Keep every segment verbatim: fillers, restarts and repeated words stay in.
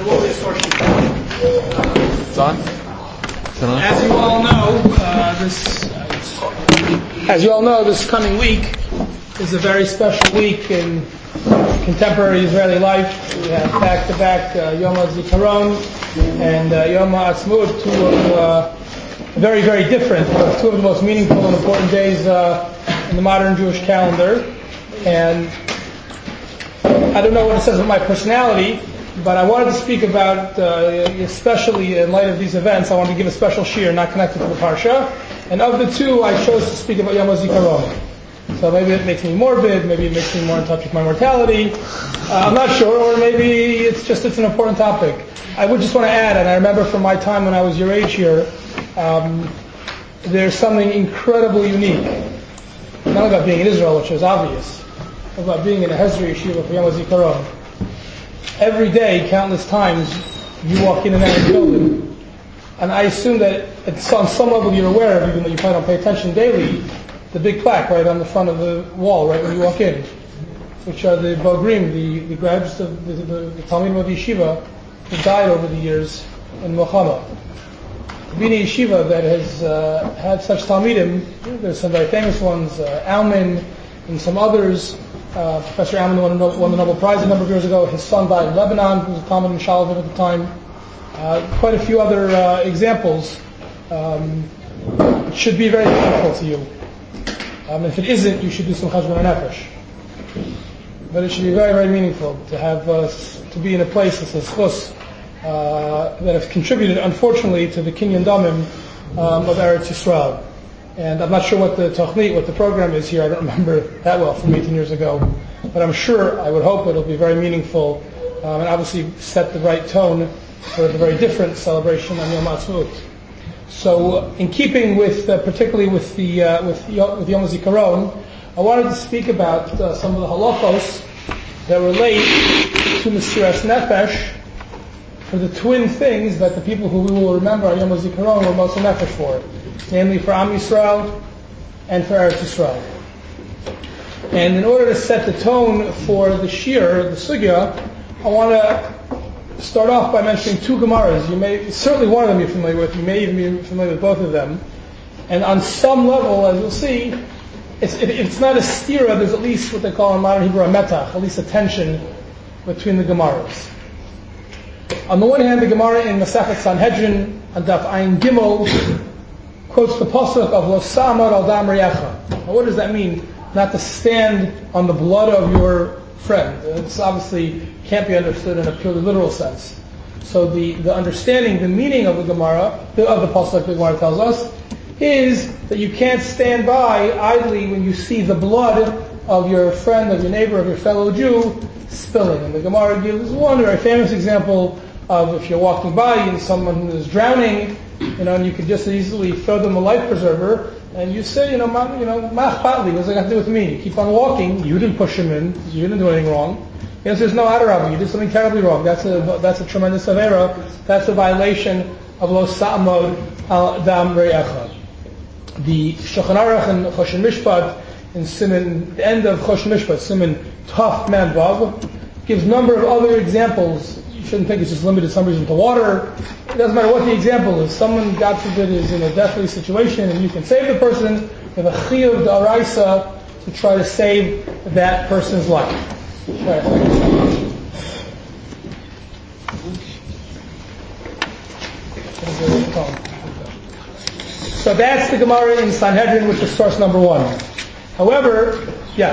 It's on? It's on? As you all know, uh, this as you all know, this coming week is a very special week in contemporary Israeli life. We have back-to-back uh, Yom HaZikaron and uh, Yom HaAtzmaut, two of uh, very, very different, but two of the most meaningful and important days uh, in the modern Jewish calendar. And I don't know what it says about my personality, but I wanted to speak about, uh, especially in light of these events, I wanted to give a special shiur not connected to the Parsha. And of the two, I chose to speak about Yom HaZikaron. So maybe it makes me morbid, maybe it makes me more in touch with my mortality. Uh, I'm not sure, or maybe it's just it's an important topic. I would just want to add, and I remember from my time when I was your age here, um, there's something incredibly unique, not about being in Israel, which is obvious, about being in a Hezra yeshiva for Yom HaZikaron. Every day, countless times, you walk in and out of the building, and I assume that it's on some level you're aware of, even though you probably don't pay attention daily, the big plaque right on the front of the wall, right when you walk in, which are the Bogrim, the, the graduates of the, the, the Talmidim of Yeshiva who died over the years in Milchama. Being a yeshiva that has uh, had such Talmidim, there's some very famous ones, uh, Alman and some others. Uh, Professor Alman won, won the Nobel Prize a number of years ago. His son died in Lebanon, who was a Talmid in Shalavim at the time. Uh, quite a few other uh, examples. Um, it should be very meaningful to you. Um, if it isn't, you should do some cheshbon nefesh. But it should be very, very meaningful to have uh, to be in a place that says chus uh, that have contributed, unfortunately, to the kinyan damim um, of Eretz Yisrael. And I'm not sure what the tochnit, what the program is here. I don't remember that well from eighteen years ago. But I'm sure, I would hope it'll be very meaningful um, and obviously set the right tone for the very different celebration on Yom HaAtzmaut. So, in keeping with, uh, particularly with the uh, with, with Yom HaZikaron, I wanted to speak about uh, some of the halachos that relate to Mesiras Nefesh for the twin things that the people who we will remember on Yom HaZikaron were Moshe Nefesh for, namely for Am Yisrael and for Eretz Yisrael. And in order to set the tone for the shiur, the sugya, I want to start off by mentioning two Gemaras. You may, certainly one of them you're familiar with, you may even be familiar with both of them. And on some level, as you'll see, it's, it, it's not a stira, there's at least what they call in modern Hebrew a metach, at least a tension between the Gemaras. On the one hand, the Gemara in Masechet Sanhedrin, on Daf Ayin Gimel, quotes the pasuk of Lo Samar al Dam Re'echa. Now what does that mean? Not to stand on the blood of your friend. It's obviously can't be understood in a purely literal sense. So the, the understanding, the meaning of the Gemara, the, of the pasuk the Gemara tells us, is that you can't stand by idly when you see the blood of your friend, of your neighbor, of your fellow Jew spilling. And the Gemara gives one very famous example of if you're walking by and someone is drowning, you know, and you could just easily throw them a life preserver, and you say, you know, ma, you know, mach patli, what's that got to do with me? You keep on walking, you didn't push him in, you didn't do anything wrong. The answer is no, Adarav, you did something terribly wrong. That's a that's a tremendous avera. That's a violation of lo sa'amod al dam re'echa. The Shulchan Aruch and Choshen Mishpat in Siman, the end of Choshen Mishpat, Siman Taf Man Vav, gives a number of other examples. You shouldn't think it's just limited some reason to water. It doesn't matter what the example is. Someone, God forbid, is in a deathly situation and you can save the person. You have a chiyuv d'oraisa to try to save that person's life. Right. So that's the Gemara in Sanhedrin, which is source number one. However, yeah,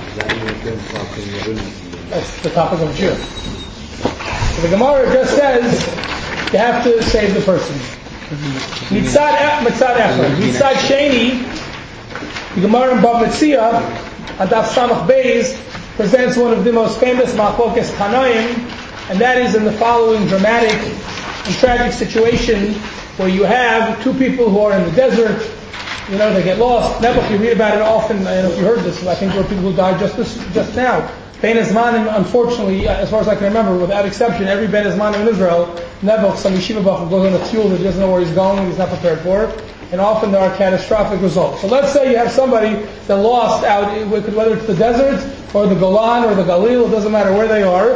that's the topic of Jew. So the Gemara just says you have to save the person. Mitzad mitzad echad, mitzad sheni. The Gemara in Bava Metzia, and Daf Samach Beis, presents one of the most famous machlokas Tanaim, and that is in the following dramatic and tragic situation where you have two people who are in the desert, you know, they get lost. Nebuch, you read about it often, I don't know if you heard this, I think there were people who died just this, just now. Ben Ezmanim, unfortunately, as far as I can remember, without exception, every Ben Ezmanim in Israel, Nebuch, some yeshiva bachur goes on a fuel that he doesn't know where he's going, he's not prepared for it, and often there are catastrophic results. So let's say you have somebody that lost out, whether it's the desert, or the Golan, or the Galil, it doesn't matter where they are,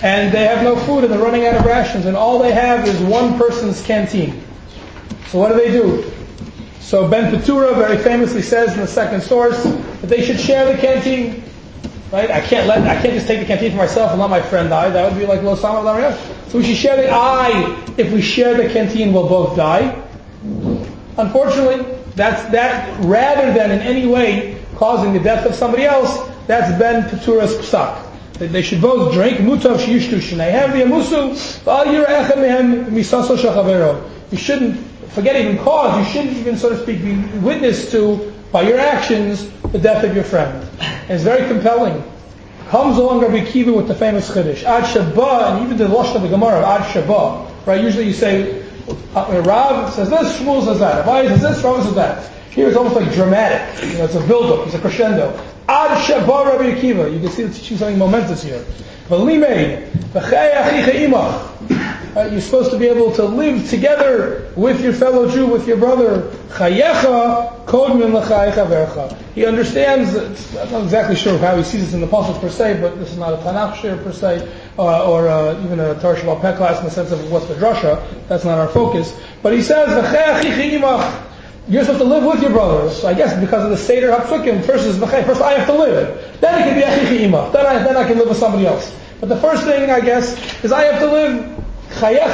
and they have no food and they're running out of rations, and all they have is one person's canteen. So what do they do? So Ben Petura very famously says in the second source that they should share the canteen. Right? I can't let I can't just take the canteen for myself and let my friend die. That would be like Lo Sama L'Amriach. So we should share the I. If we share the canteen, we'll both die. Unfortunately, that's that rather than in any way causing the death of somebody else, that's Ben Petura's psak. They should both drink. Mutav sheyishtu shneihem v'yamusu v'al yira'echem mehem misaso shel chavero. You shouldn't forget even cause. You shouldn't even, so to speak, be witness to by your actions the death of your friend. And it's very compelling. Comes along Rabbi Akiva with the famous Chiddush. Ad Shabbat, and even the Lashon of the Gemara, Ad Shabbat. Right? Usually you say, uh, Rav says this, Shmuel says that. Abai says this, Rav says that. Here it's almost like dramatic. You know, it's a build-up, it's a crescendo. Ad Shabbat Rabbi Akiva. You can see it's teaching something momentous here. V'limei, v'chei achicha imach. You're supposed to be able to live together with your fellow Jew, with your brother. Chayecha kodmin l'chayecha vercha. He understands, I'm not exactly sure how he sees this in the Pasuk per se, but this is not a Tanakh shir per se, uh, or uh, even a Torah Shabbat Peh class in the sense of what's the drasha. That's not our focus. But he says, v'chei achicha imach. You're supposed to live with your brothers. So I guess because of the Seder HaPsukim, first is v'chei, first I have to live. Then it can be achicha imach. Then I, then I can live with somebody else. But the first thing, I guess, is I have to live. You have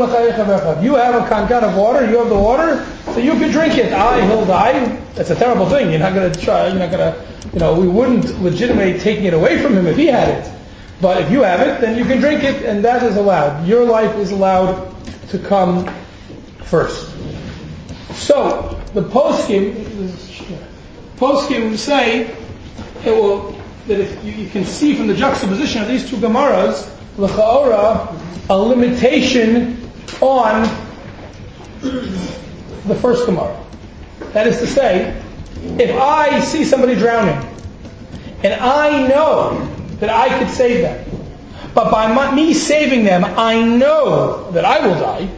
a kankan of water, you have the water, so you can drink it. Ah, he'll die. That's a terrible thing. You're not going to try, you're not going to, you know, we wouldn't legitimate taking it away from him if he had it. But if you have it, then you can drink it, and that is allowed. Your life is allowed to come first. So, the poskim, poskim say, it will, that if you, you can see from the juxtaposition of these two Gemaras, l'cha'ora, a limitation on the first Gemara. That is to say, if I see somebody drowning, and I know that I could save them, but by my, me saving them, I know that I will die,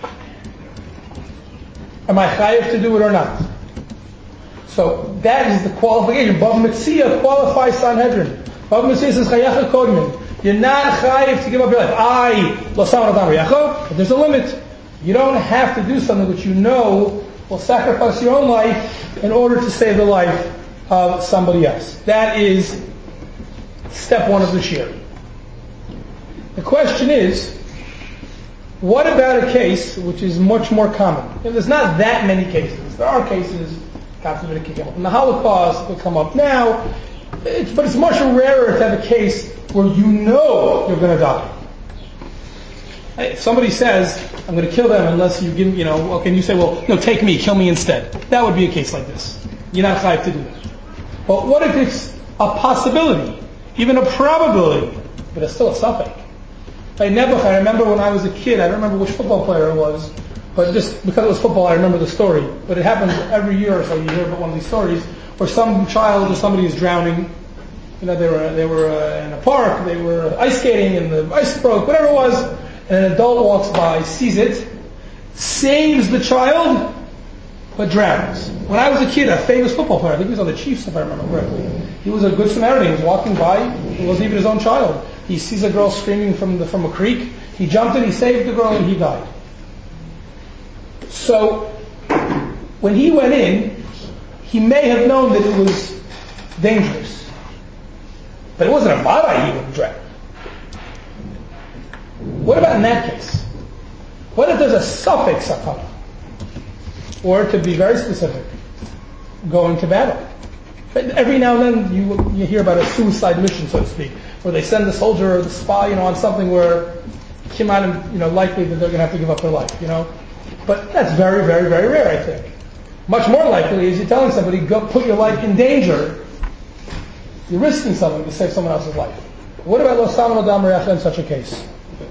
am I chayav to do it or not? So that is the qualification. Bava Metzia qualifies Sanhedrin. Bava Metzia says chayacha kodmin. You're not chayiv to give up your life. I, lo sam adam riyacho, but there's a limit. You don't have to do something which you know will sacrifice your own life in order to save the life of somebody else. That is step one of the shir. The question is, what about a case which is much more common? And there's not that many cases. There are cases, God forbid it can come up in the Holocaust, will come up now, it's, but it's much rarer to have a case where you know you're going to die. If somebody says, I'm going to kill them unless you give, you know, okay, and you say, well, no, take me, kill me instead. That would be a case like this. You're not chayav to do that. But what if it's a possibility, even a probability, but it's still a suffix? I never, I remember when I was a kid, I don't remember which football player it was, but just because it was football, I remember the story. But it happens every year or so, you hear about one of these stories, where some child or somebody is drowning. You know, they were they were uh, in a park, they were ice skating, and the ice broke, whatever it was, and an adult walks by, sees it, saves the child, but drowns. When I was a kid, a famous football player, I think he was on the Chiefs, if I remember correctly, he was a good Samaritan. He was walking by, it wasn't even his own child. He sees a girl screaming from the, from a creek, he jumped in, he saved the girl, and he died. So, when he went in, he may have known that it was dangerous. But it wasn't a mara he would drown. What about in that case? What if there's a suffix sakana? Or to be very specific, going to battle. Every now and then you you hear about a suicide mission, so to speak, where they send the soldier or the spy, you know, on something where it's you know, likely that they're going to have to give up their life, you know. But that's very, very, very rare, I think. Much more likely is you're telling somebody, go put your life in danger. You're risking something to save someone else's life. What about lo sam adam riyacha in such a case?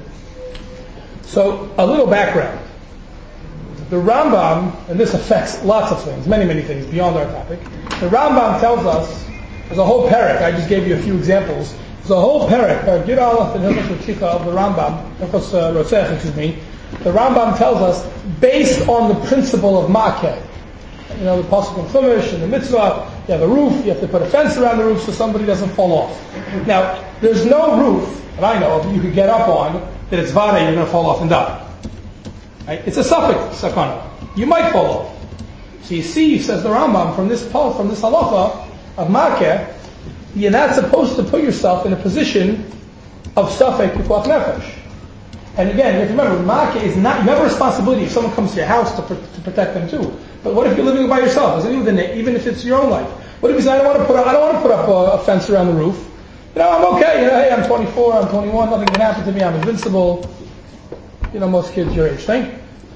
So, a little background. The Rambam, and this affects lots of things, many, many things beyond our topic. The Rambam tells us, there's a whole parak, I just gave you a few examples. There's a whole parak, Gid Aleph and Hilchos Rotzich of the Rambam, Hilchos Rotzech, excuse me. The Rambam tells us, based on the principle of Makeh, you know, the pasuk in Chumash and the mitzvah, you have a roof, you have to put a fence around the roof so somebody doesn't fall off. Now, there's no roof that I know of that you could get up on that it's vada, you're going to fall off and die. Right? It's a suffix sakana. You might fall off. So you see, says the Rambam, from this from this halacha of makeh, you're not supposed to put yourself in a position of suffix pikuach nefesh. And again, you have to remember, makeh is not, you have a responsibility if someone comes to your house to, to protect them too. But what if you're living by yourself? Even if it's your own life. What if you say, I don't want to put up, I don't want to put up a, a fence around the roof. You know, I'm okay. You know, hey, I'm twenty-four, I'm twenty-one, nothing can happen to me, I'm invincible. You know, most kids your age think.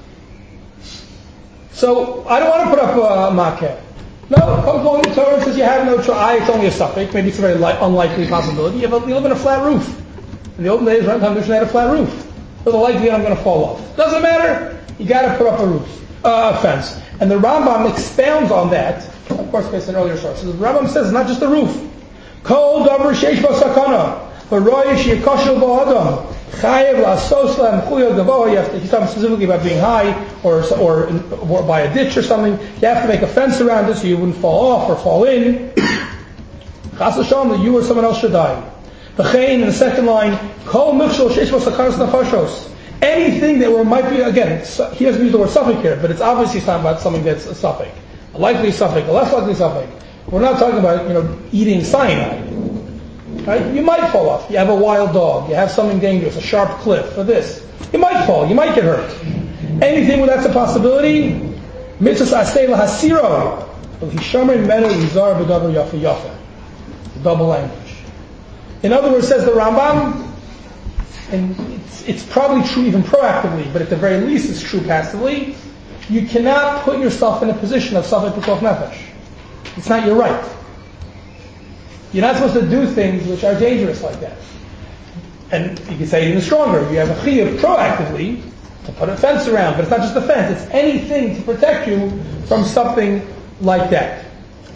So, I don't want to put up a makeh. No, comes along the Torah and says you have no choice. It's only a suffix. Maybe it's a very li- unlikely possibility. You, have a, you live in a flat roof. In the old days, Ram Mishnah had a flat roof. So the likelihood I'm going to fall off. Doesn't matter. You got to put up a roof, uh, a fence. And the Rambam expounds on that. Of course, based on earlier sources. The Rambam says it's not just the roof. Kol davar sheish bo sakana, v'royesh yekosher bo adam, chayev la'asos la'em chuyo gavoh. You have to. He's talking specifically about being high, or, or or by a ditch or something. You have to make a fence around it so you wouldn't fall off or fall in. Chas v'shalom that you or someone else should die. V'chein, in the second line, kol mikshol sheish bo sakanas nafashos. Anything that were, might be, again, he doesn't use the word suffix here, but it's obviously talking about something that's a suffix. A likely suffix, a less likely suffix. We're not talking about, you know, eating cyanide. Right? You might fall off. You have a wild dog. You have something dangerous, a sharp cliff, or this. You might fall. You might get hurt. Anything where that's a possibility, mitzvah aseh lahasiro, hishamer menu yizar b'davar yafa yafa. Double language. In other words, says the Rambam, and it's, it's probably true even proactively, but at the very least it's true passively, you cannot put yourself in a position of suffix pikuach nefesh. It's not your right. You're not supposed to do things which are dangerous like that. And you can say even stronger, you have a chiyuv proactively to put a fence around, but it's not just a fence, it's anything to protect you from something like that.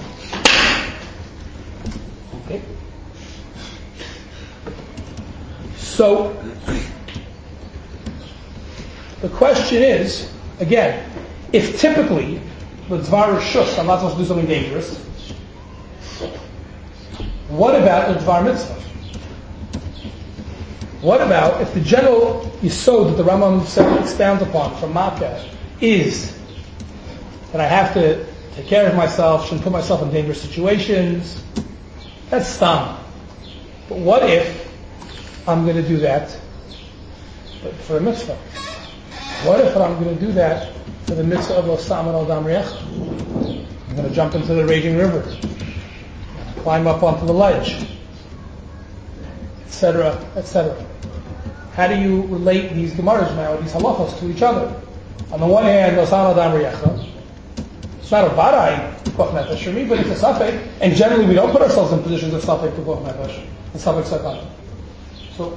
Okay. So, the question is, again, if typically, the dvar shus, I'm not supposed to do something dangerous, what about the dvar mitzvah? What about if the general yisod that the Rambam expounds upon from makeh is that I have to take care of myself, shouldn't put myself in dangerous situations? That's stam. But what if I'm going to do that for a mitzvah? What if I'm going to do that for the mitzvah of Osam and Al Dam Reach? I'm going to jump into the raging river, climb up onto the ledge, et cetera, et cetera. How do you relate these gemaras now, these halachos, to each other? On the one hand, Osam Al Dam Reich, it's not a badai pikuach nefesh for me, but it's a safek, and generally we don't put ourselves in positions of safek pikuach nefesh, and safek sakana. So,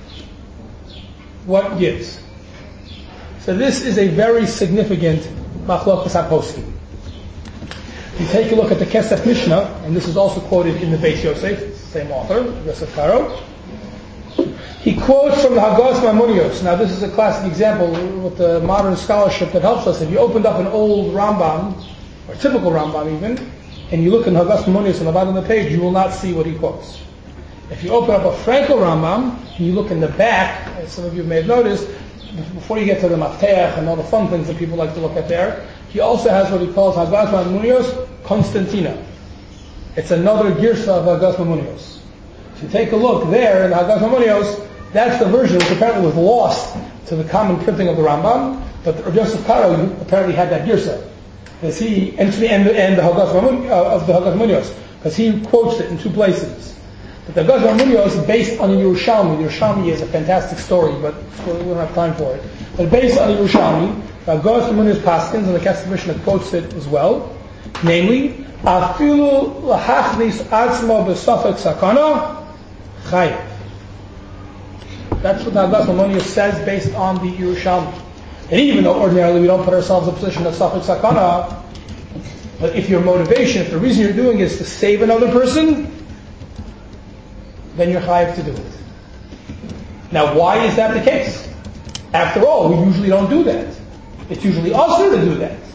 what gives? So this is a very significant machlokas haposkim. You take a look at the Kesef Mishnah, and this is also quoted in the Beis Yosef, same author, Yosef Karo. He quotes from the Hagas Maimonios. Now this is a classic example with the modern scholarship that helps us. If you opened up an old Rambam, or typical Rambam even, and you look in Hagas Maimonios on the bottom of the page, you will not see what he quotes. If you open up a Frankel Rambam, and you look in the back, as some of you may have noticed, before you get to the Mafteach and all the fun things that people like to look at there, he also has what he calls Hagas Maimonios Constantina. It's another girsa of Hagas Maimonios. If you take a look there in the Hagas Maimonios, that's the version which apparently was lost to the common printing of the Rambam, but Rabbi Yosef Karo apparently had that girsa. Because he, and the end, and the Hagas Maimonios, uh, of the Hagas Maimonios, because he quotes it in two places. But the Hagas Maimonios is based on the Yerushalmi. The Yerushalmi is a fantastic story, but we don't have time for it. But based on the Yerushalmi, the Hagas Maimonios Paskins, and the Kesef Mishnah quotes it as well. Namely, Afilu lahachnis atzmo b'safek sakana chayav. That's what the Hagas Maimonios says based on the Yerushalmi. And even though ordinarily we don't put ourselves in a position of safek sakana, but if your motivation, if the reason you're doing it is to save another person, then you're chayav to do it. Now, why is that the case? After all, we usually don't do that. It's usually usher to do that.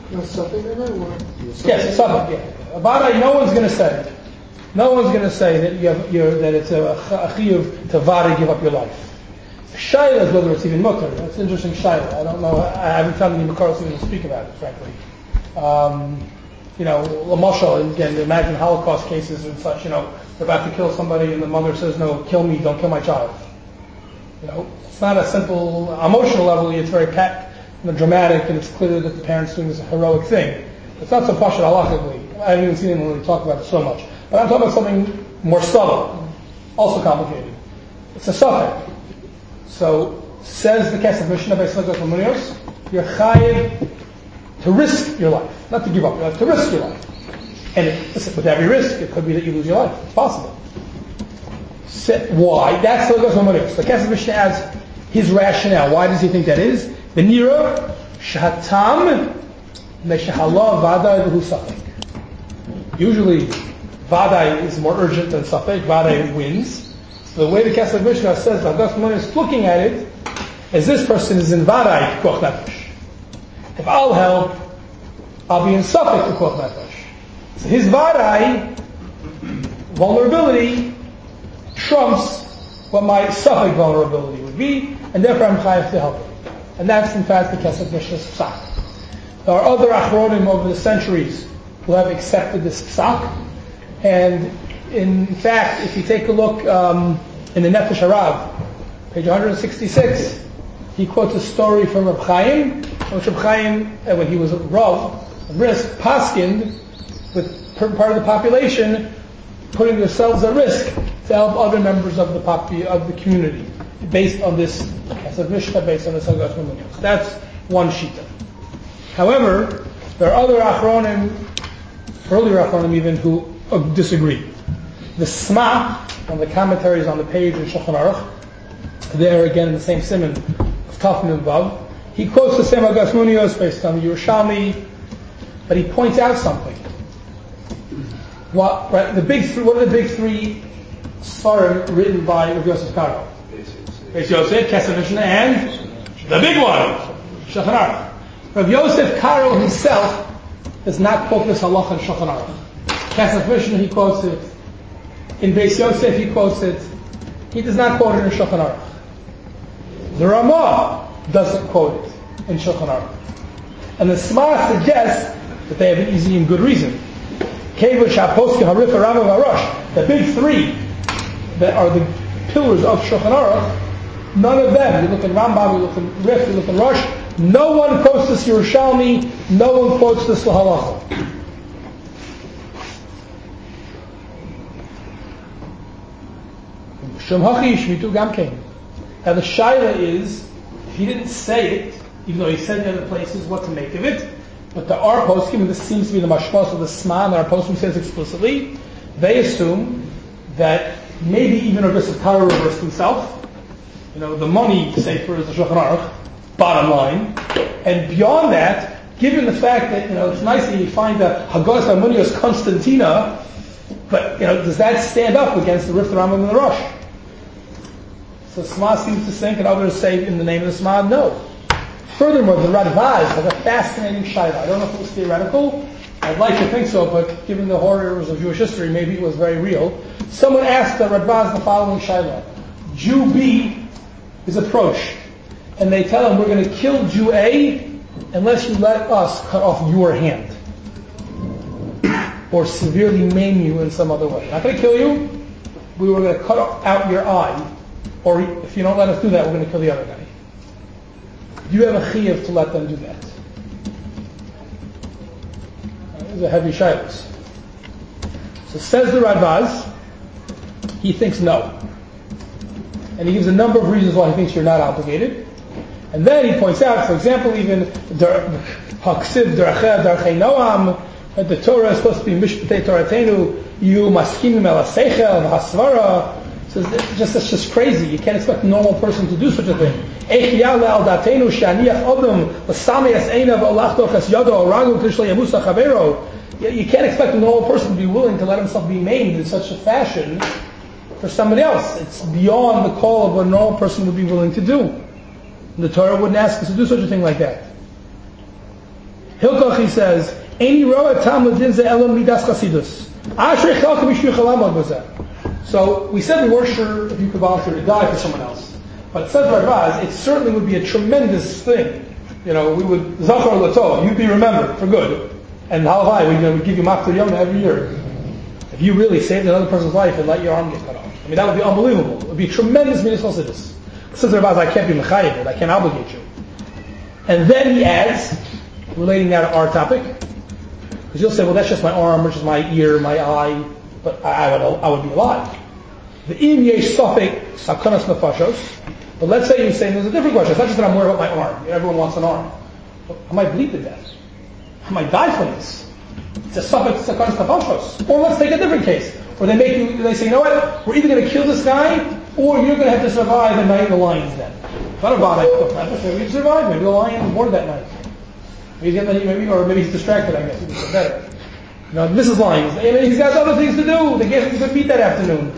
No something in it, or? Yes, something. Yeah. Vadai, no one's going to say. No one's going to say that you have you're, that it's a, a chiyuv to vadai give up your life. Shaila is whether it's even mutter. That's an interesting shaila. I don't know. I haven't found any makaros even to speak about it, frankly. Um, you know, Lamashal, again, imagine Holocaust cases and such. You know, they're about to kill somebody, and the mother says, "No, kill me, don't kill my child." You know, it's not a simple emotional level. It's very pat, you know, dramatic, and it's clear that the parents doing this heroic thing. It's not so pashut halachically. I haven't even seen anyone really talk about it so much. But I'm talking about something more subtle, also complicated. It's a suffix. So, says the Kesef Mishnah by Slikas Lamunios, you're chayiv to risk your life. Not to give up your life, to risk your life. And it, listen, with every risk, it could be that you lose your life. It's possible. So, why? That's Slikas Lamunios. The Kesef Mishnah adds his rationale. Why does he think that is? The Nira, Shahatam, Meshahala Vadai V'hu Safek. Usually, Vadai is more urgent than Safek. Vadai wins. So the way the Kesef Mishnah says that Hadas Mammon is looking at it is this person is in Vadai Pikuach Nefesh. If I'll help, I'll be in Safek Pikuach Nefesh. So his Vadai vulnerability trumps what my Safek vulnerability would be, and therefore I'm chayav to help him. And that's in fact the Kesef Mishnah's psak. There are other achronim over the centuries who have accepted this psak, and in fact, if you take a look um, in the Nefesh Harav, page one sixty-six, he quotes a story from Reb Chaim, which Reb Chaim, uh, when he was a Rav, risk, paskined with part of the population putting themselves at risk to help other members of the popu- of the community, based on this, as a Mishnah, based on this Hagas Mamunios. That's one shita. However, there are other achronim, earlier achronim even, who uh, disagree. The Sma, on the commentaries on the page in Shulchan Aruch, there again in the same siman of Tafim and Vav, he quotes the same Hagas Mamunios based on the Yerushalmi, but he points out something. What, right, the big three, what are the big three svarim written by Rav Yosef Karo? Beis Yosef, Kesef Mishnah, and the big one, Shulchan Aruch. Rav Yosef Karo himself does not quote this halacha in Shulchan Aruch. Kesef Mishnah, he quotes it. In Beis Yosef, he quotes it. He does not quote it in Shulchan Aruch. The Ramah doesn't quote it in Shulchan Aruch. And the Sma suggests that they have an easy and good reason. Kevush, HaPoskim, Harifa, Rambam, Harosh, the big three that are the pillars of Shulchan Aruch, none of them, you look in Rambam, you look in Rif, you look in Rosh, no one quotes this Yerushalmi, no one quotes this Lahalacha. Now the shaila is, if he didn't say it, even though he said in other places what to make of it, but there are poskim, and this seems to be the mashmas of the Sma, and our poskim says explicitly, they assume that maybe even Rav Yosef Karo reversed himself. You know, the money safer is the Shulchan Aruch, bottom line. And beyond that, given the fact that, you know, it's nice that you find the Hagas Mamunios Constantina, but, you know, does that stand up against the Rif, the Rambam, and the Rosh? So Sma seems to think, and others say in the name of the Sma, no. Furthermore, the Radvaz has a fascinating shaila. I don't know if it was theoretical. I'd like to think so, but given the horrors of Jewish history, maybe it was very real. Someone asked the Radvaz the following shaila. Jew B is approached, and they tell him, we're going to kill Jew A unless you let us cut off your hand. Or severely maim you in some other way. We're not going to kill you. We were going to cut out your eye. Or if you don't let us do that, we're going to kill the other guy. Do you have a chiyuv to let them do that? These are heavy shilas. So says the Radvaz, he thinks no. And he gives a number of reasons why he thinks you're not obligated. And then he points out, for example, even Haksiv Daracheh Darchei Noam, that the Torah is supposed to be Mishpatei Toratenu, you maskimim el haseichel v'hasvara. So just that's just crazy. You can't expect a normal person to do such a thing. Eich ya'ale al datenu she'aniach odom l'samei es einav olachtoch es yado oragu tishlei yamusa chavero. You can't expect a normal person to be willing to let himself be maimed in such a fashion for somebody else. It's beyond the call of what a normal person would be willing to do. And the Torah wouldn't ask us to do such a thing like that. Hilkoch, he says, Eini roa tam ledin ze elam midas chasidus. Ashrei chelka b'shvich halamad b'zeh. So we said we weren't sure if you could volunteer to die for someone else. But it says Radbaz, it certainly would be a tremendous thing. You know, we would, Zachar Latov, you'd be remembered for good. And Halavai, we you know, would give you Maktar Yonah every year. If you really saved another person's life and let your arm get cut off. I mean, that would be unbelievable. It would be a tremendous midas chasidus. Says Radbaz, I can't be mechayiv it, I can't obligate you. And then he adds, relating now to our topic, because you'll say, well, that's just my arm, or just my ear, my eye, but I, I would I would be alive. The im yesh safek sakanas nefashos. But let's say you're saying there's a different question. It's not just that I'm worried about my arm. You know, everyone wants an arm. I might bleed to death. I might die from this. It's a safek sakanas nefashos. Or let's take a different case, where they make you, they say, you know what? We're either going to kill this guy, or you're going to have to survive the night in the lion's den. Not a bad idea. Maybe you survive. Maybe the lion is bored that night. Maybe, maybe, or maybe he's distracted. I guess it's better. You know, Missus Lyons, he's got other things to do. They gave him a good meat that afternoon.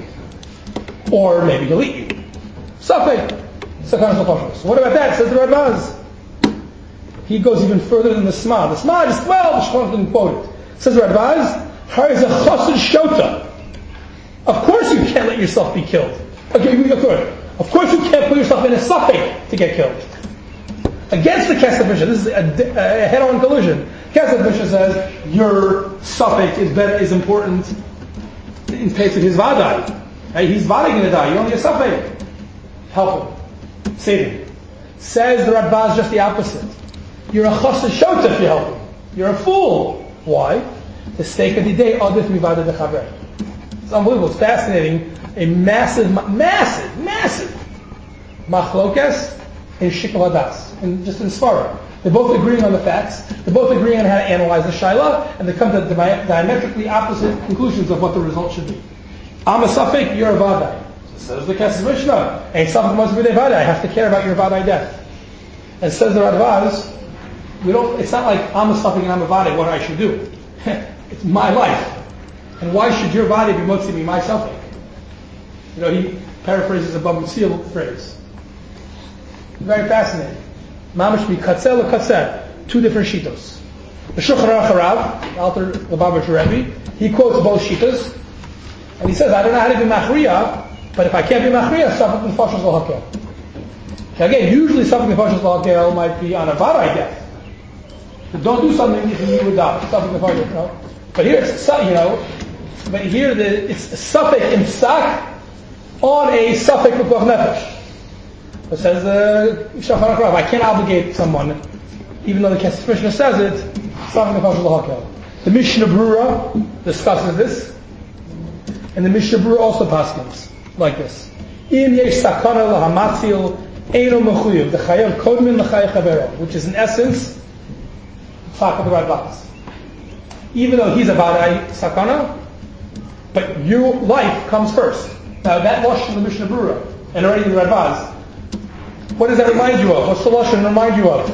Or maybe he'll eat you. Safek. What about that? Says the Radbaz. He goes even further than the Sma. The Sma is twelve. The Shulchan didn't quote it. Says the Radbaz, Hariz a chassid shota. Of course you can't let yourself be killed. Okay, of course you can't put yourself in a safek to get killed. Against the Kesef Mishnah, this is a, a head-on collision. Kesef Mishnah says your safek is better, is important in case of his vadai. Right? He's vadai going to die. You're only a safek. Help him. Save him. Says the Radbaz just the opposite. You're a chassid shota if you help him. You're a fool. Why? The stake of the day adif mivada dechaver. It's unbelievable. It's fascinating. A massive, massive, massive machlokas in Shikol Hadas, and just in Svara. They're both agreeing on the facts. They're both agreeing on how to analyze the Shaila, and they come to diametrically opposite conclusions of what the result should be. I'm a safek, you're a vadai. So says the Kesef Mishnah. And safek must be a vadai. I have to care about your vadai death. And says the Radbaz, we don't. It's not like I'm a safek and I'm a vadai. What I should do? It's my life. And why should your vadai be motzi me my safek? You know, he paraphrases a Bava Metzia phrase. Very fascinating. Mamash bi katzel or katzer. Two different shitos. The Shulchan Aruch Harav, the Alter Lubavitcher Rebbe, he quotes both shitos, and he says, I don't know how to be machriya, but if I can't be machriya, safek nefashos lo hakel. Again, usually safek nefashos lo hakel might be on a vadai death. But don't do something if you would die. Safek nefashos, you know. But here it's, you know, but here the, it's safek imsak on a safek pekuach nefesh. It says the uh, Shulchan Aruch, I can't obligate someone, even though the Kesef Mishnah says it. The Mishnah Brura discusses this, and the Mishnah Brura also paskins like this. Im yesh sakana lahamatzil eino mechuyev dechayav kodmin l'chayach havero, which is in essence talk of the Radbaz. Even though he's a vadai sakana, but your life comes first. Now that lashon in the Mishnah Brura and already in the Radbaz. What does that remind you of? What's the lashon remind you of?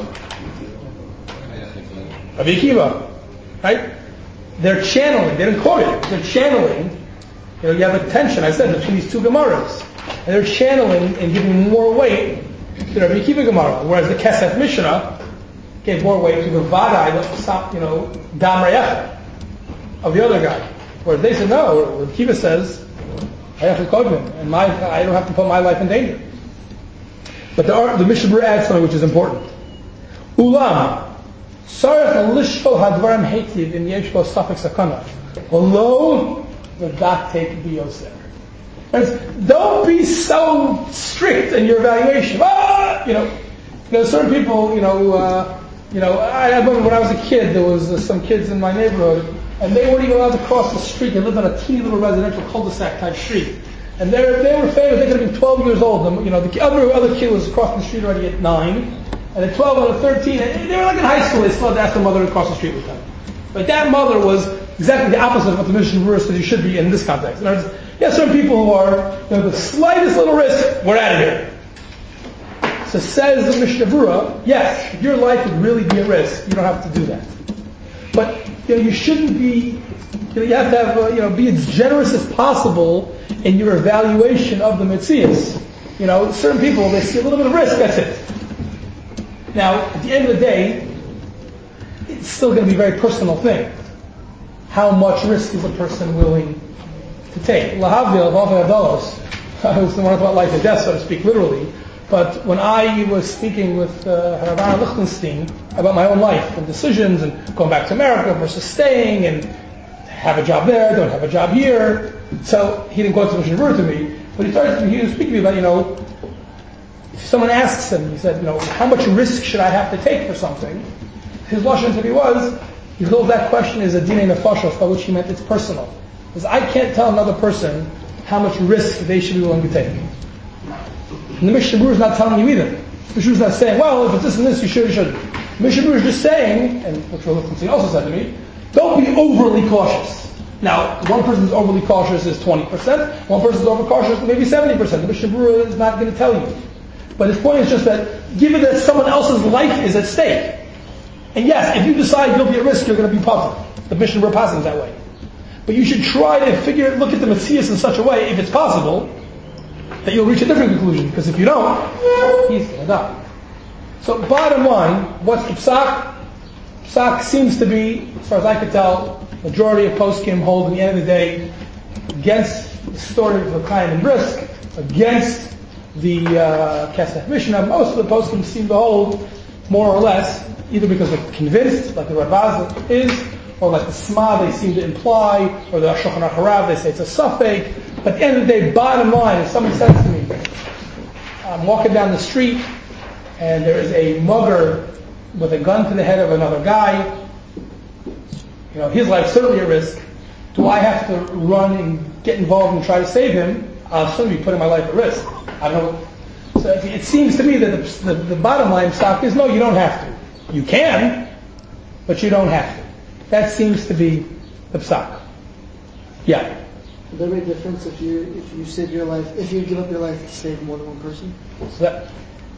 Rabbi Akiva, right? They're channeling. They didn't quote it. They're channeling. You know, you have a tension. I said between these two Gemaras, and they're channeling and giving more weight to the Rabbi Akiva Gemara, whereas the Kesef Mishnah gave more weight to the Vadai, you know, Dam Reyecha of the other guy. Whereas they said no. Rabbi Akiva says, I have to kodmin, and my I don't have to put my life in danger. But the, the Mishnah Brura adds something which is important. Ulam, sarach lishkol hadvarim heitiv in yesh bo safek sakana. Although the dak take biyoser. Don't be so strict in your evaluation. Ah, you know, you know, certain people, you know, uh, you know. I, I remember when I was a kid, there was uh, some kids in my neighborhood, and they weren't even allowed to cross the street. They lived on a teeny little residential cul-de-sac type street. And they they were famous. They could have been twelve years old. And, you know, the other other kid was crossing the street already at nine, and at twelve and at thirteen, and they were like in high school. They still had to ask their mother to cross the street with them. But that mother was exactly the opposite of what the Mishnah Brura says you should be in this context. In other words, yeah, certain people who are, you know, the slightest little risk, we're out of here. So says the Mishnah Brura, yes, if your life would really be at risk, you don't have to do that. But you know, you shouldn't be. You know, you have to have, uh, you know, be as generous as possible in your evaluation of the Metzias. You know, certain people, they see a little bit of risk, that's it. Now, at the end of the day, it's still going to be a very personal thing. How much risk is a person willing to take? Lahavdil, I was the one about life and death, so to speak, literally. But when I was speaking with uh, Rabbi Lichtenstein about my own life and decisions and going back to America versus staying and have a job there, don't have a job here. So he didn't go to the Mishnah Berurah to me, but he started, he was speaking to me about, you know, if someone asks him, he said, you know, how much risk should I have to take for something? His lashon to me was, he thought that question is a dinei nefashos, by which he meant it's personal. Because I can't tell another person how much risk they should be willing to take. And the Mishnah Berurah is not telling you either. The Mishnah Berurah is not saying, well, if it's this and this, you should, you shouldn't. The Mishnah Berurah is just saying, and which Lichtenstein also said to me, don't be overly cautious. Now, one person who's overly cautious is twenty percent, one person is overcautious maybe seventy percent. The Mishnah Berurah is not going to tell you. But his point is just that, given that someone else's life is at stake, and yes, if you decide you'll be at risk, you're going to be puzzled. The Mishnah Berurah passes that way. But you should try to figure, look at the Metzias in such a way, if it's possible, that you'll reach a different conclusion. Because if you don't, he's going to die. So bottom line, what's the psak? Psak seems to be, as far as I could tell, majority of poskim hold at the end of the day against the story of the Chaim and risk, against the uh, Kesef Mishnah. Most of the poskim seem to hold more or less, either because they're convinced, like the Radbaz is, or like the Sma they seem to imply, or the Shulchan Aruch Harav, they say it's a suffix. But at the end of the day, bottom line, if someone says to me, I'm walking down the street, and there is a mugger with a gun to the head of another guy, you know, his life's certainly at risk. Do I have to run and get involved and try to save him? I'll certainly be putting my life at risk. I don't know. So it seems to me that the, the, the bottom line stock is, no, you don't have to. You can, but you don't have to. That seems to be the psak. Yeah. Would there be a difference if you if you save your life, if you give up your life to save more than one person? So that,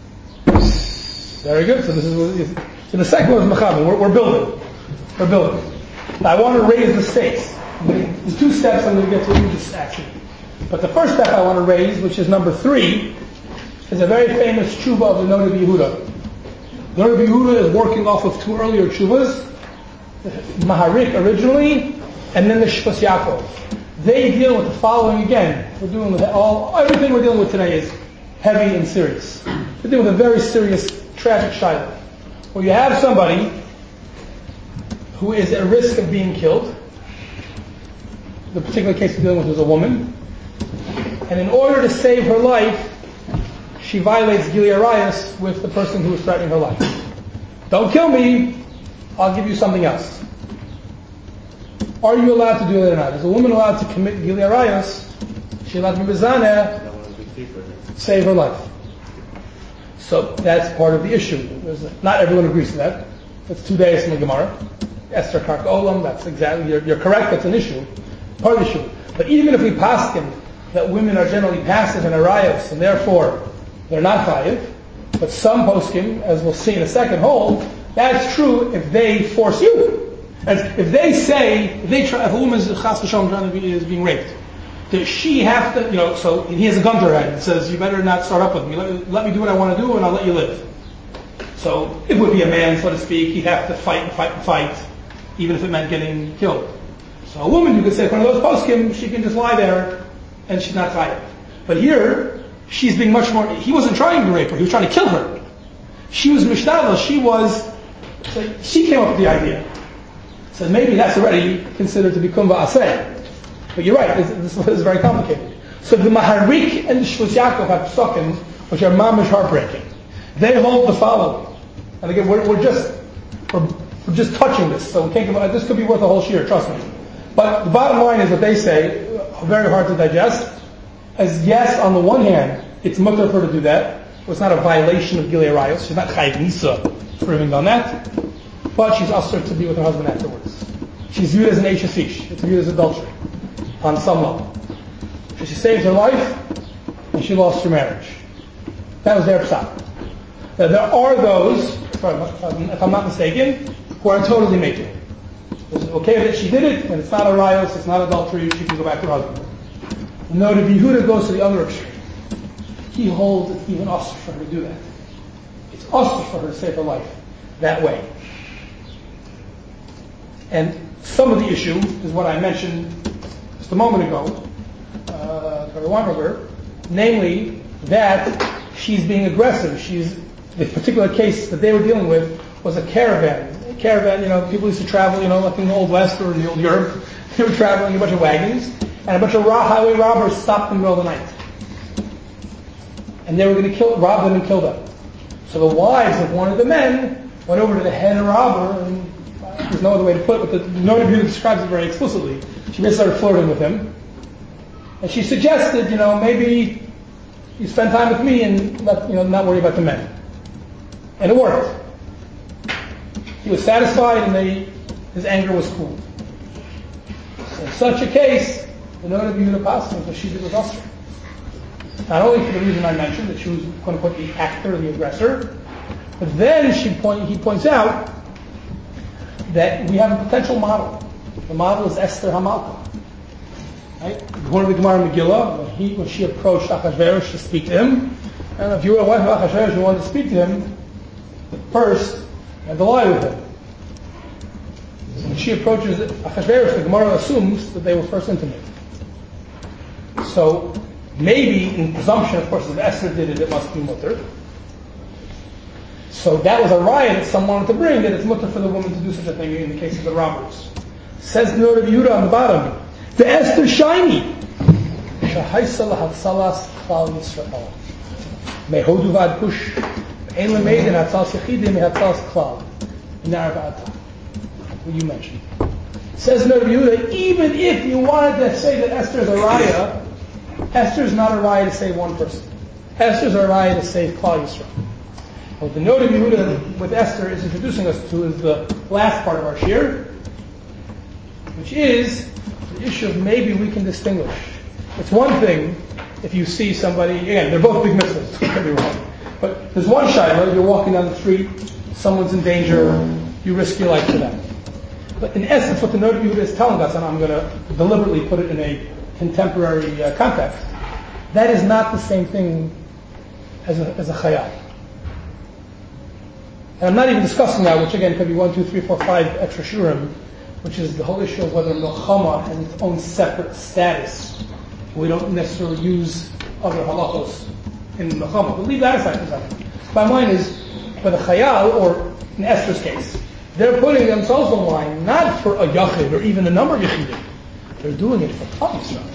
very good. So this is so the second one is mechaber. We're, we're building. We're building. Now I want to raise the stakes. There's two steps I'm going to get to in this action. But the first step I want to raise, which is number three, is a very famous tshuva of the Noda B'Yehuda. The Noda B'Yehuda is working off of two earlier tshuvas, the Maharik originally, and then the Shvus Yaakov. They deal with the following again. We're doing with all everything we're dealing with today is heavy and serious. We're dealing with a very serious, tragic shayla, where you have somebody who is at risk of being killed. The particular case we're dealing with is a woman, and in order to save her life, she violates Gilui Arayos with the person who is threatening her life. Don't kill me, I'll give you something else. Are you allowed to do that or not? Is a woman allowed to commit Gilui Arayos? She's allowed to be bezaneh, save her life. So that's part of the issue. There's a, not everyone agrees to that. That's two days in the Gemara. Esther Karka Olam, that's exactly, you're, you're correct, that's an issue. Part of the issue. But even if we paskin that women are generally passive in Arayos, and therefore they're not chayiv, but some poskim, as we'll see in a second, hold, that's true if they force you. As if they say, if they try, if a woman is chas v'shalom trying to be, is being raped, does she have to, you know, so he has a gun to her head and says, you better not start up with me, let, let me do what I want to do and I'll let you live. So it would be a man, so to speak, he'd have to fight and fight and fight, even if it meant getting killed. So a woman, you could say, one of those poskim, she can just lie there and she's not chayav. But here, she's being much more, he wasn't trying to rape her, he was trying to kill her. She was mishtadel, she was, so she came up with the idea. So maybe that's already considered to be kumva aseh. But you're right, this, this is very complicated. So the Maharik and the Shvus Yaakov have psukim, which are mamish heartbreaking. They hold the following. And again, we're, we're just we're, we're just touching this, so we can't give, this could be worth a whole shiur, trust me. But the bottom line is what they say, very hard to digest, as yes, on the one hand, it's mutter for her to do that. It's not a violation of Gilui Arayos. She's not chayiv nisa for having done that. But she's ushered to be with her husband afterwards. She's viewed as an Eishes Ish. It's viewed as adultery on some level. So she saved her life and she lost her marriage. That was their psak. Now there are those, if I'm not mistaken, who are totally making it. It's okay that she did it, and it's not a rayos, it's not adultery, she can go back to her husband. No, the Yehuda goes to the other extreme. He holds it's even usher for her to do that. It's usher for her to save her life that way. And some of the issue is what I mentioned just a moment ago, uh, Doctor Weinberger, namely that she's being aggressive. She's the particular case that they were dealing with was a caravan. A caravan, you know, people used to travel, you know, like in the Old West or in the Old Europe. They were traveling in a bunch of wagons, and a bunch of highway robbers stopped in the middle of the night. And they were going to kill, rob them and kill them. So the wives of one of the men went over to the head robber, and uh, there's no other way to put it, but the Noda B'Yehuda describes it very explicitly. She basically started flirting with him. And she suggested, you know, maybe you spend time with me and let, you know, not worry about the men. And it worked. He was satisfied, and they, his anger was cooled. So in such a case, the Noda B'Yehuda passes that she did with Esther. Not only for the reason I mentioned, that she was, quote unquote, the actor, the aggressor, but then she point, he points out that we have a potential model. The model is Esther Hamalka. Right? According to the Gemara Megillah, when, he, when she approached Achashverosh to speak to him, and if you were a wife of Achashverosh and wanted to speak to him, first you had to lie with him. So when she approaches Achashverosh, the Gemara assumes that they were first intimate. So maybe, in presumption, of course, if Esther did it, it must be mutter. So that was a riot that some wanted to bring, that it's mutter for the woman to do such a thing in the case of the robbers. Says the Noda B'Yehuda on the bottom, the Esther shiny. Shahaisa lahatzalas klal Yisrael. Mehodu vad kush. Ein lemeidin hatzal sechidim hatzal klal. Nar v'ata. What you mentioned. Says Noda B'Yehuda, even if you wanted to say that Esther is a raya, Esther is not a raya to save one person. Esther is a raya to save Klal Yisrael. What the Noda B'Yehuda with Esther is introducing us to is the last part of our shir, which is the issue of maybe we can distinguish. It's one thing if you see somebody, again, they're both big mitzvahs, don't get me wrong, but there's one shayla, you're walking down the street, someone's in danger, you risk your life for them. But in essence, what the Noda B'Yehuda is telling us, and I'm going to deliberately put it in a contemporary uh, context, that is not the same thing as a, as a chayal. And I'm not even discussing that, which again could be one, two, three, four, five extra shurim, which is the whole issue of whether milchama has its own separate status. We don't necessarily use other halachos in milchama. But leave that aside for a second. My mind is, for the chayal, or in Esther's case, they're putting themselves on the line, not for a yachid or even the number of yachidim. They're doing it for Klal Yisrael.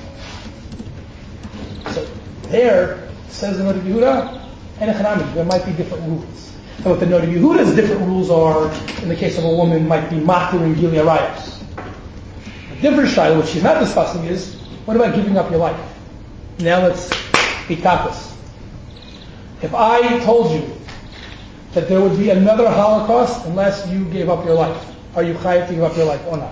So there, says the Noda B'Yehuda, and Echanami, there might be different rules. And what the Noda B'Yehuda's different rules are, in the case of a woman, might be matir and gili arayos. A different shayla, which she's not discussing, is, what about giving up your life? Now let's be tapas. If I told you that there would be another Holocaust unless you gave up your life, are you chayav to give up your life or not?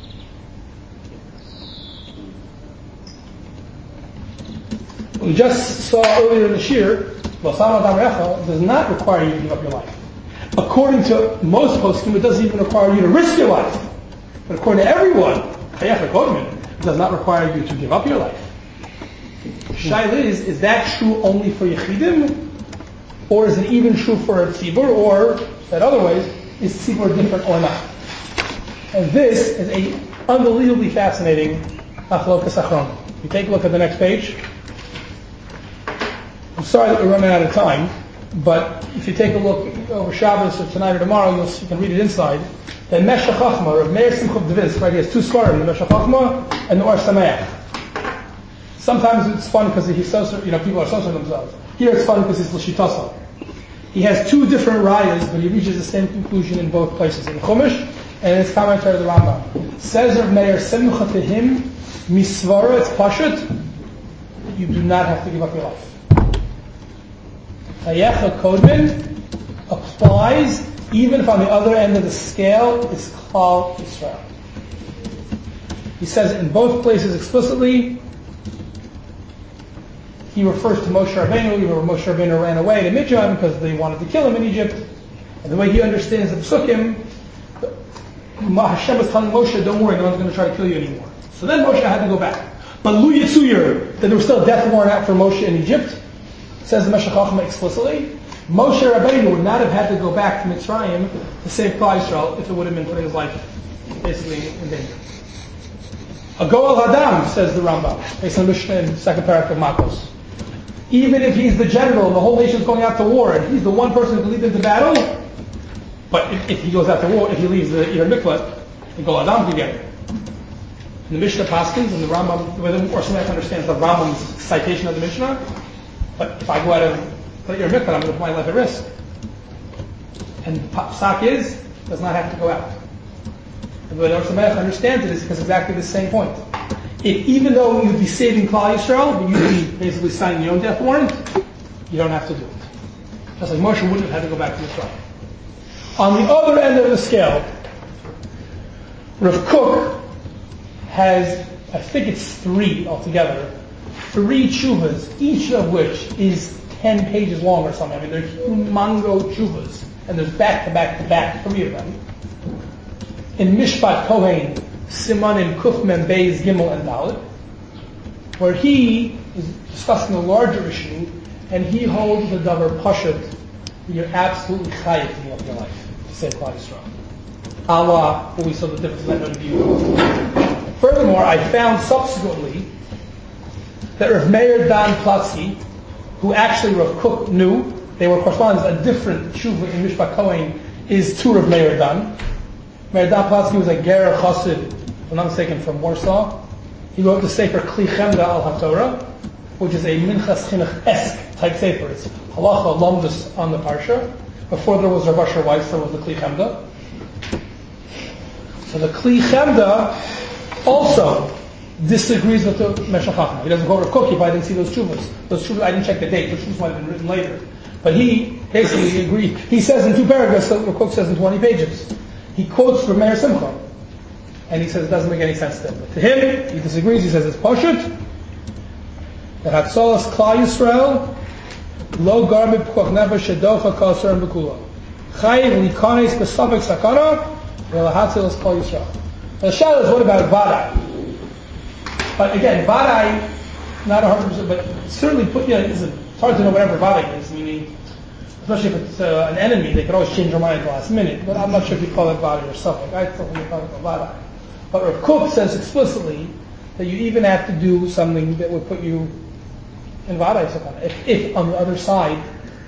We just saw earlier in the shir, L'osam adam recha does not require you to give up your life. According to most poskim, it doesn't even require you to risk your life. But according to everyone, it does not require you to give up your life. Shaila is, is that true only for Yechidim? Or is it even true for a tzibur? Or, said other ways, is tzibur different or not? And this is a unbelievably fascinating achlokas achronim. You take a look at the next page. I'm sorry that we're running out of time, but if you take a look over Shabbos or tonight or tomorrow, you'll, you can read it inside. The Meshech Chachma, Rav Meir Simcha Dvinsk, right? He has two svarim, the Meshech Chachma and the Or Sameach. Sometimes it's fun because he's so, you know, people are so themselves. Here it's fun because he's l'shitasa. He has two different rayas, but he reaches the same conclusion in both places, in Chumash and in his commentary of the Rambam. Says Rav Meir Simcha to him, misvara, it's pashut, you do not have to give up your life. Hayecha Kodman applies even if on the other end of the scale is Klal Yisrael. He says in both places explicitly, he refers to Moshe Rabbeinu, where Moshe Rabbeinu ran away to Midian because they wanted to kill him in Egypt. And the way he understands the Psukim, Hashem was telling Moshe, don't worry, no one's going to try to kill you anymore. So then Moshe had to go back. But Lu Yitzuyir, that there was still a death warrant out for Moshe in Egypt, says the Meshech Chachma explicitly, Moshe Rabbeinu would not have had to go back to Mitzrayim to save Klal Yisrael if it would have been putting his life basically in danger. A Goel Hadam, says the Rambam, based on Mishnah in second parak of Makos. Even if he's the general and the whole nation's going out to war, and he's the one person who can lead into battle, but if, if he goes out to war, if he leaves the Ir Miklat, the Goel Hadam can get it. And the Mishnah Paskins and the Rambam, or somebody understands the Rambam's citation of the Mishnah, but if I go out of the Ir Miklat, I'm going to put my life at risk. And Psak is, does not have to go out. And the way Or Sameach understands it is because exactly the same point. If, even though you'd be saving Klal Yisrael, but you'd be basically signing your own death warrant, you don't have to do it. Just like Moshe wouldn't have had to go back to Yisrael. On the other end of the scale, Rav Kook has, I think it's three altogether, three tshuvas, each of which is ten pages long or something. I mean, they're humongo tshuvas, and there's back to back to back three of them. In Mishpat Kohen, Simanim, Kuf, Mem, Beis, Gimel, and Dalet, where he is discussing a larger issue, and he holds the davar pashut that you're absolutely chayiv to give up your life to save Klal Yisrael. Allah, what we saw the difference in that view. Furthermore, I found subsequently that Rav Meir Dan Platsky, who actually Rav Kook knew, they were correspondents, a different tshuva in Mishpat Kohen is to Rav Meir Dan. Meir Dan Platsky was a Ger Chassid, if I'm not mistaken, from Warsaw. He wrote the Sefer Kli Chemda al HaTorah, which is a Minchas Chinuch-esque type Sefer. It's halacha lomdus on the parsha. Before there was Rav Asher Weiss, there was the Kli Chemda. So the Kli Chemda also disagrees with the Meshech Chochmah. He doesn't quote Rav Kook, but I didn't see those tshuvas. Those tshuvas, I didn't check the date. Those tshuvas might have been written later. But he basically agreed. He says in two paragraphs what Rav Kook says in twenty pages. He quotes from Meir Simcha. And he says it doesn't make any sense to him. But to him, he disagrees. He says it's pashut. That Hatzalas Klal Yisrael lo garbi p'koch nefesh shedocha kaser and b'kula. Chayiv likanes b'savek sakana v'lahatzalas Klal Yisrael. The shadow is what about Vadai? But again, Vadai, not one hundred percent, but certainly put, you know, it's hard to know whatever Vadai is, meaning, especially if it's uh, an enemy, they could always change their mind at the last minute, but I'm not sure if you call it Vadai or something. I thought we call it Vadai. But Rav Kook says explicitly that you even have to do something that would put you in Vadai Sakana, if, if on the other side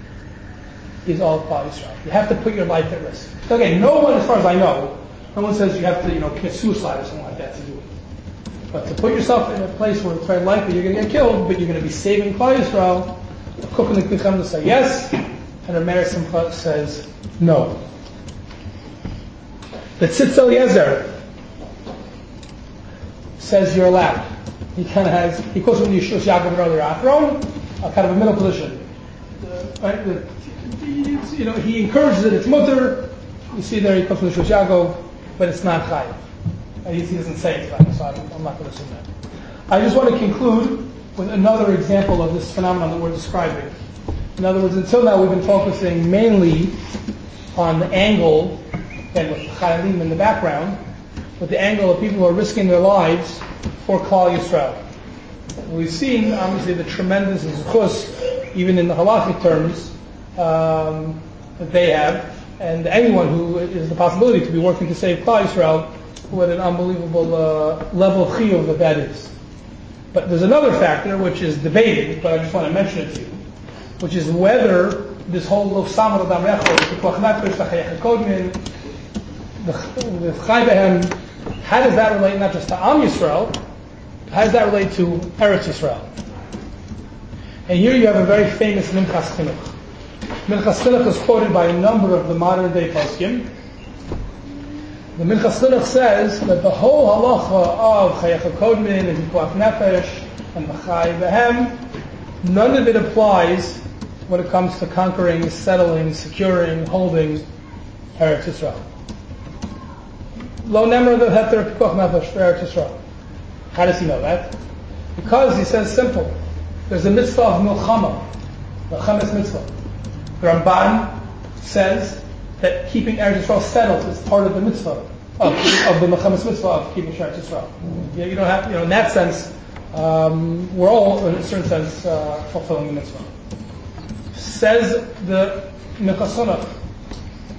is all Klal Yisrael. You have to put your life at risk. So again, no one, as far as I know, no one says you have to, you know, commit suicide or something like that to do it. But to put yourself in a place where it's very likely you're going to get killed, but you're going to be saving Klal Yisrael, Rav Kook and the Kli Chemda say yes, and Rav Meir Simcha says no. The Tzitz Eliezer says you're allowed. He kind of has, he quotes from the Yeshua Yaakov earlier, Athron, a kind of a middle position. Uh, right? The, you know, he encourages it, it's mutter. You see there, he quotes from the Yeshua Yaakov, but it's not chayiv. At least he doesn't say it's chayiv, so I'm, I'm not going to assume that. I just want to conclude with another example of this phenomenon that we're describing. In other words, until now we've been focusing mainly on the angle, again with chayalim in the background, with the angle of people who are risking their lives for Klal Yisrael. We've seen, obviously, the tremendous zechus, even in the halachic terms, um, that they have, and anyone who is the possibility to be working to save Klal Yisrael, what an unbelievable uh, level of chiyuv that that is. But there's another factor which is debated, but I just want to mention it to you, which is whether this whole lo samar adam echol, the koch nefesh, the chayach kodmin, the chay behem, how does that relate not just to Am Yisrael, how does that relate to Eretz Yisrael? And here you have a very famous Minchas Chinuch. Minchas Chinuch is quoted by a number of the modern day poskim. The Minchas Chinuch says that the whole halacha of Chayach HaKodmin and Pikuach Nefesh and the Chai Behem, none of it applies when it comes to conquering, settling, securing, holding Eretz Yisrael. Lo nemer the heter Pikuach Nefesh for Eretz Yisrael. How does he know that? Because he says simple. There's a mitzvah of milchama, milchamas mitzvah. The Ramban says that keeping Eretz Yisrael settled is part of the mitzvah of, of the milchamas mitzvah of keeping Eretz Yisrael. You, you don't have, you know, in that sense, um, we're all in a certain sense uh, fulfilling the mitzvah. Says the Minchas Chinuch,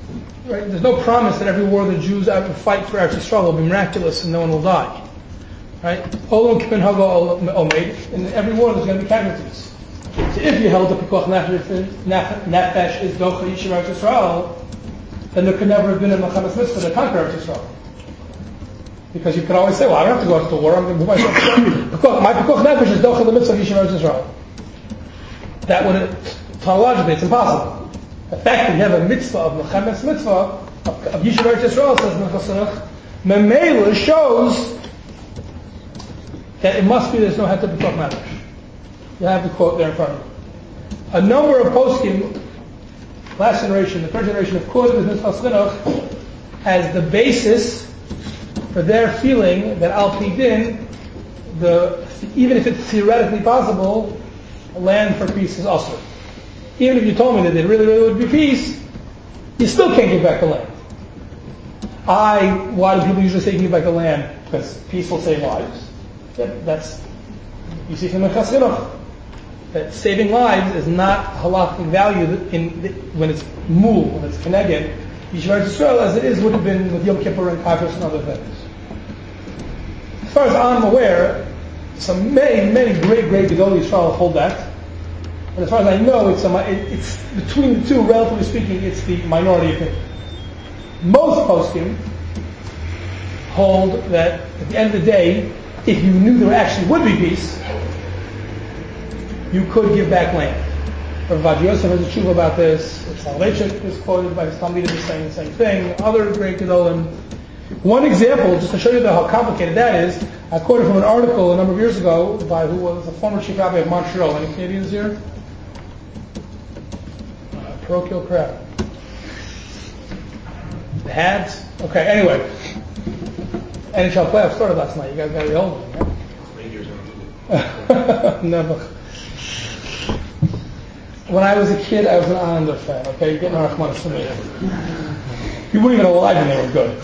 right, there's no promise that every war the Jews ever fight for Eretz Yisrael will be miraculous and no one will die. Right? Olam Kipin Hago Omeid. In every war there's going to be casualties. So if you held the Pikuach Nefesh is Docha Yishuv Eretz Yisrael, then there could never have been a Mechamas Mitzvah to conquer Eretz Yisrael. Because you could always say, well, I don't have to go to the war, I'm going to move myself. My Pikuach Nefesh is Docha the Mitzvah of Yishuv Eretz Yisrael. That would, tautologically, it's impossible. The fact that you have a mitzvah of Mechamas Mitzvah, of, of Yishuv Eretz Yisrael, says Nechasach, Memela shows that it must be there's no Heter Pikuach Nefesh. You have the quote there in front of you. A number of poskim, last generation, the first generation, have quoted the Minchas Chinuch as the basis for their feeling that Al Pi Din, the even if it's theoretically possible, land for peace is usher. Even if you told me that there really, really would be peace, you still can't give back the land. I, why do people usually say give back the land? Because peace will save lives. That, that's, you see from the Minchas Chinuch, that saving lives is not halakhic value in, when it's mul, when it's keneged, Yishuv Eretz Yisrael, as it is would have been with Yom Kippur and Kafir and other things. As far as I'm aware, some many, many great, great Gedolei Yisrael hold that. And as far as I know, it's, a, it, it's between the two, relatively speaking, it's the minority opinion. Most poskim hold that at the end of the day, if you knew there actually would be peace, you could give back land. Rav Yosef has a tshuva about this. Soloveitchik is quoted by his Talmidim saying the same thing. Other great Gedolim. One example, just to show you how complicated that is, I quoted from an article a number of years ago by who was a former chief rabbi of Montreal. Any Canadians here? Uh, parochial crowd. The Habs? Okay, anyway. N H L playoffs started last night. You guys got to be old, right? Rangers are Never. When I was a kid, I was an Islander fan, okay? Getting our Rahman from me. You weren't even alive when they were good.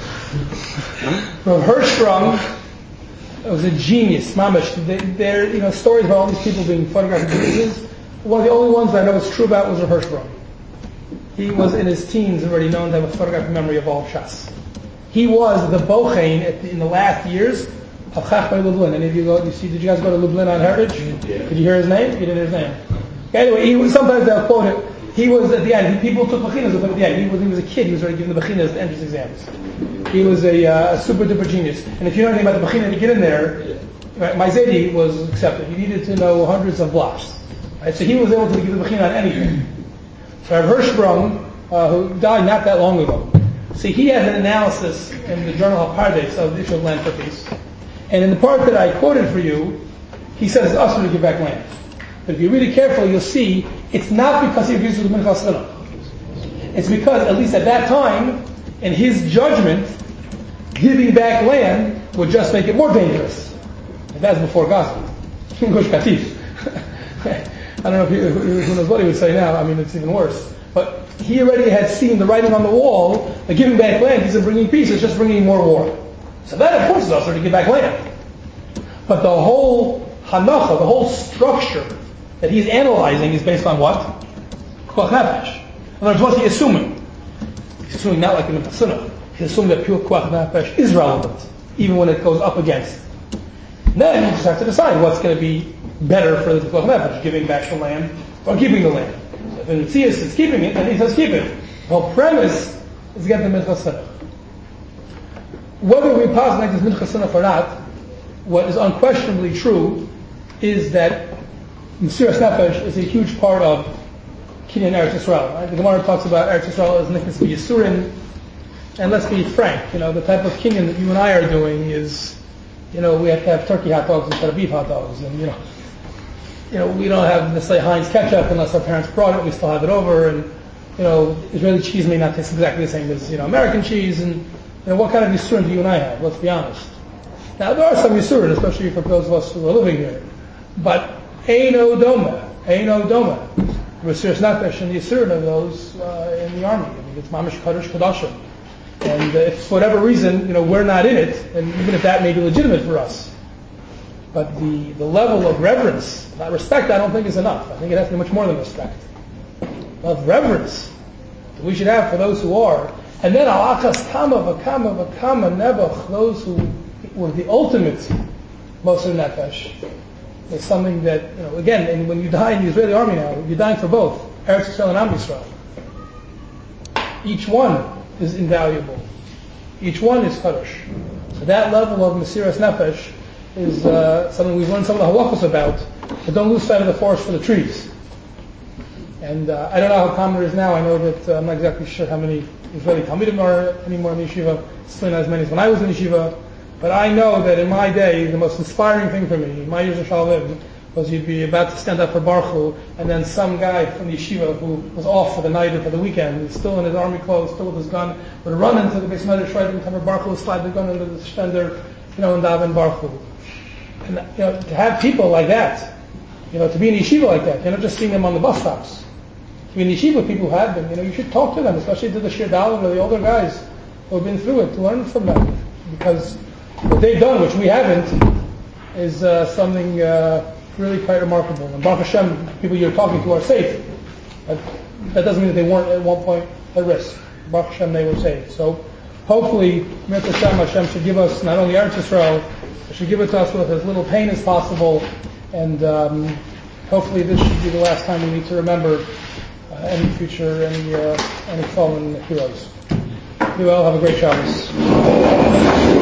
From Hirschsprung was a genius, mamish. There, you know, stories about all these people being photographed in Jesus. One of the only ones that I know is true about was Rav Hirschsprung. He was in his teens already known to have a photographic memory of all Shas. He was the bochein at the, in the last years of Chachmei Lublin. Any of you go? You see? Did you guys go to Lublin on Heritage? Yeah. Did you hear his name? You didn't hear his name. Anyway, he was, sometimes they'll quote it. He was at the end. He, people took bechinas with him at the end. He was, he was a kid. He was already given the bechinas, the entrance exams. He was a, uh, a super duper genius. And if you know anything about the bechina to get in there, right, my Zedi was accepted. You needed to know hundreds of blocks. Right? So he was able to give the bechina on anything. So Rav Hirschsprung, uh, who died not that long ago. See, he has an analysis in the journal Pardes of the issue of land for peace. And in the part that I quoted for you, he says it's us to give back land. But if you read it carefully, you'll see it's not because he agrees with the Minchas Chinuch. It's because, at least at that time, in his judgment, giving back land would just make it more dangerous. And that's before Gaza. Gush Katif. I don't know if he, who knows what he would say now. I mean, it's even worse. But he already had seen the writing on the wall that giving back land isn't bringing peace, it's just bringing more war. So that, of course, is also to give back land. But the whole hanacha, the whole structure that he's analyzing is based on what? Pikuach Nefesh. In other words, what's he assuming? He's assuming not like in the Pasuna. He's assuming that pure Pikuach Nefesh is relevant, even when it goes up against. And then you just have to decide what's going to be better for the Pikuach Nefesh, giving back the land or keeping the land. So if in Mitzias it's keeping it, then he says keep it. The whole premise is to get the Minchas Chinuch. Whether we pass like this Minchas Chinuch or not, what is unquestionably true is that Mesiras Nefesh is a huge part of Kinyan Eretz Yisrael. Right? The Gemara talks about Eretz Yisrael as nicknas Yisurim, and let's be frank, you know, the type of Kinyan that you and I are doing is, you know, we have to have turkey hot dogs instead of beef hot dogs, and you know, you know, we don't have necessarily Heinz ketchup unless our parents brought it. We still have it over, and you know, Israeli cheese may not taste exactly the same as you know American cheese, and you know, what kind of Yisurim do you and I have? Let's be honest. Now there are some Yisurim, especially for those of us who are living here, but Eino Doma, Eino Doma. Mesiras Nefesh and the Yisurim of those uh, in the army. I mean, it's Mamish Kadosh Kadashim. And uh, if for whatever reason, you know, we're not in it, and even if that may be legitimate for us, but the, the level of reverence, not respect, I don't think is enough. I think it has to be much more than respect. Of reverence that we should have for those who are. And then al-achas kama v'kama v'kama nebuch, those who were the ultimate Moser Nefesh. It's something that, you know, again, and when you die in the Israeli army now, you're dying for both, Eretz Yisrael and Am Yisrael. Each one is invaluable. Each one is Kaddish. So that level of Mesiras Nefesh is uh, something we've learned some of the halachos about, but don't lose sight of the forest for the trees. And uh, I don't know how common it is now. I know that uh, I'm not exactly sure how many Israeli Talmidim are anymore in the yeshiva. Certainly not as many as when I was in yeshiva. But I know that in my day, the most inspiring thing for me, my years of Shalom, was you'd be about to stand up for Baruch Hu, and then some guy from the yeshiva who was off for the night or for the weekend, still in his army clothes, still with his gun, would run into the Beis Medrash right in time for Baruch Hu, slide the gun into the stender, you know, and daven Baruch Hu. And, you know, to have people like that, you know, to be in yeshiva like that, you're not just seeing them on the bus stops. To be in yeshiva, people who have them, you know, you should talk to them, especially to the Shir Dalet or the older guys who have been through it, to learn from them. Because what they've done, which we haven't, is uh, something uh, really quite remarkable. And Baruch Hashem, people you're talking to are safe. But that doesn't mean that they weren't at one point at risk. Baruch Hashem, they were saved. So hopefully, Mitzvah Hashem, Hashem should give us not only Eretz Yisrael, but should give it to us with as little pain as possible. And um, hopefully this should be the last time we need to remember uh, any future, any, uh, any fallen heroes. You all have a great Shabbos.